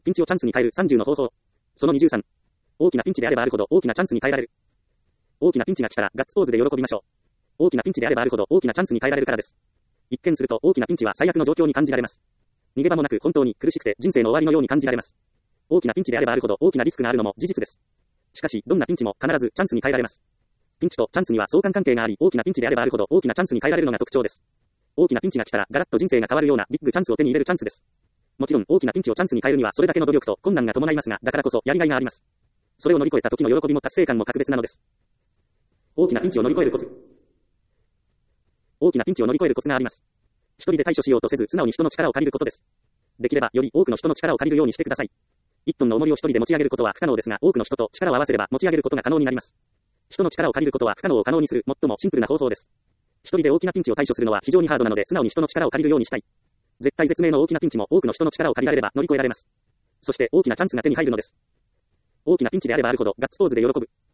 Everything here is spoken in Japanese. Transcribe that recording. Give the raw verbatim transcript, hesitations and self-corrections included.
ピンチをチャンスに変えるさんじゅうの方法。そのにじゅうさん。大きなピンチであればあるほど大きなチャンスに変えられる。大きなピンチが来たらガッツポーズで喜びましょう。大きなピンチであればあるほど大きなチャンスに変えられるからです。一見すると大きなピンチは最悪の状況に感じられます。逃げ場もなく本当に苦しくて人生の終わりのように感じられます。大きなピンチであればあるほど大きなリスクがあるのも事実です。しかし、どんなピンチも必ずチャンスに変えられます。ピンチとチャンスには相関関係があり、大きなピンチであればあるほど大きなチャンスに変えられるのが特徴です。大きなピンチが来たらガラッと人生が変わるようなビッグチャンスを手に入れるチャンスです。もちろん大きなピンチをチャンスに変えるにはそれだけの努力と困難が伴いますが、だからこそやりがいがあります。それを乗り越えた時の喜びも達成感も格別なのです。大きなピンチを乗り越えるコツ。大きなピンチを乗り越えるコツがあります。一人で対処しようとせず素直に人の力を借りることです。できればより多くの人の力を借りるようにしてください。一トンの重りを一人で持ち上げることは不可能ですが、多くの人と力を合わせれば持ち上げることが可能になります。人の力を借りることは不可能を可能にする最もシンプルな方法です。一人で大きなピンチを対処するのは非常にハードなので、素直に人の力を借りるようにしたい。絶対絶命の大きなピンチも多くの人の力を借りられれば乗り越えられます。そして大きなチャンスが手に入るのです。大きなピンチであればあるほどガッツポーズで喜ぶ。